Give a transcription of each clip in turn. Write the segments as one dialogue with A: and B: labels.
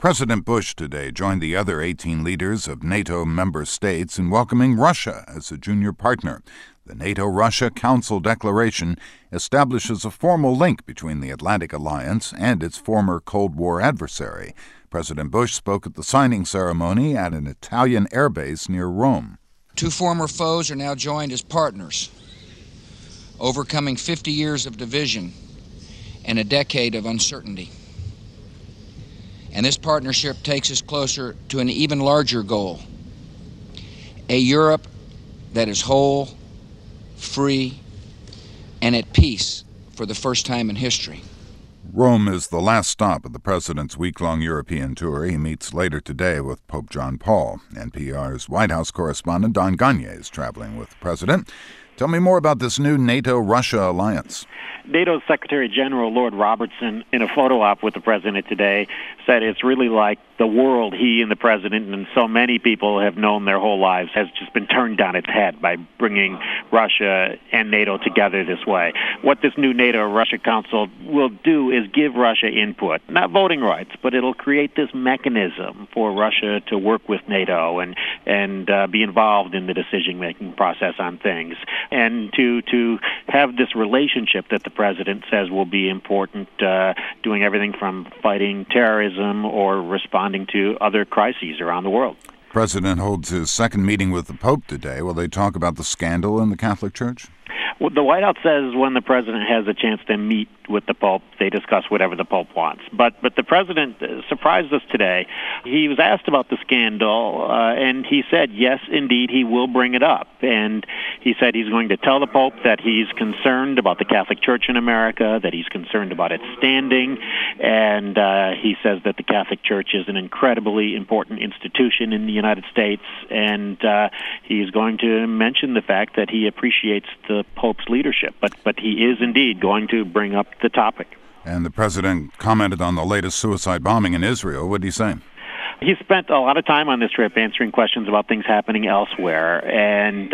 A: President Bush today joined the other 18 leaders of NATO member states in welcoming Russia as a junior partner. The NATO-Russia Council Declaration establishes a formal link between the Atlantic Alliance and its former Cold War adversary. President Bush spoke at the signing ceremony at an Italian airbase near Rome.
B: Two former foes are now joined as partners, overcoming 50 years of division and a decade of uncertainty. And this partnership takes us closer to an even larger goal, a Europe that is whole, free, and at peace for the first time in history.
A: Rome is the last stop of the president's week-long European tour. He meets later today with Pope John Paul. NPR's White House correspondent Don Gagné is traveling with the president. Tell me more about this new NATO-Russia alliance.
C: NATO's Secretary General Lord Robertson, in a photo op with the president today, said it's really like the world he and the president and so many people have known their whole lives has just been turned on its head by bringing Russia and NATO together this way. What this new NATO-Russia Council will do is give Russia input, not voting rights, but it'll create this mechanism for Russia to work with NATO and be involved in the decision-making process on things, and to have this relationship that the president says will be important, doing everything from fighting terrorism or responding to other crises around the world.
A: The president holds his second meeting with the Pope today. Will they talk about the scandal in the Catholic Church?
C: Well, the White House says when the president has a chance to meet with the Pope, they discuss whatever the Pope wants. But the president surprised us today. He was asked about the scandal, and he said, yes, indeed, he will bring it up. And he said he's going to tell the Pope that he's concerned about the Catholic Church in America, that he's concerned about its standing, and he says that the Catholic Church is an incredibly important institution in the United States, and he's going to mention the fact that he appreciates the Pope's leadership, but he is indeed going to bring up the topic.
A: And the president commented on the latest suicide bombing in Israel. What did he say?
C: He spent a lot of time on this trip answering questions about things happening elsewhere, and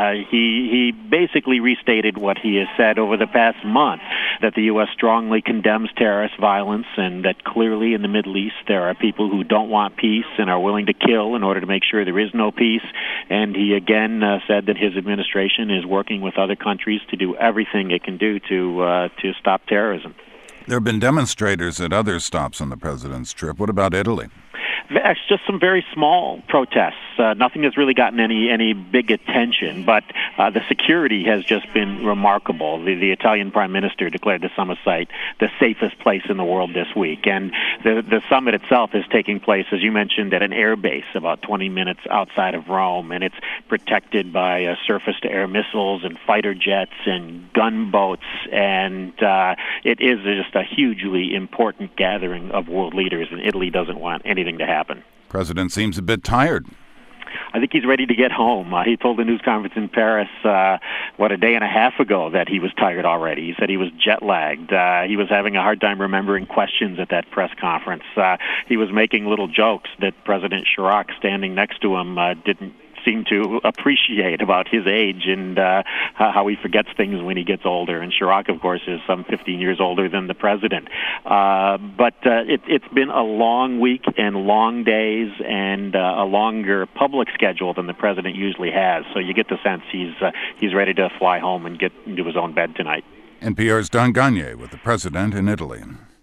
C: he basically restated what he has said over the past month, that the U.S. strongly condemns terrorist violence and that clearly in the Middle East there are people who don't want peace and are willing to kill in order to make sure there is no peace. And he again said that his administration is working with other countries to do everything it can do to stop terrorism.
A: There have been demonstrators at other stops on the president's trip. What about Italy?
C: It's just some very small protests. Nothing has really gotten any big attention, but the security has just been remarkable. The Italian Prime Minister declared the summit site the safest place in the world this week, and the summit itself is taking place, as you mentioned, at an air base about 20 minutes outside of Rome, and it's protected by surface-to-air missiles and fighter jets and gunboats, and it is just a hugely important gathering of world leaders, and Italy doesn't want anything to happen.
A: President seems a bit tired.
C: I think he's ready to get home. He told the news conference in Paris, a day and a half ago that he was tired already. He said he was jet-lagged. He was having a hard time remembering questions at that press conference. He was making little jokes that President Chirac, standing next to him, didn't seem to appreciate about his age and how he forgets things when he gets older. And Chirac, of course, is some 15 years older than the president. But it's been a long week and long days and a longer public schedule than the president usually has. So you get the sense he's ready to fly home and get into his own bed tonight.
A: NPR's Don Gagné with the president in Italy.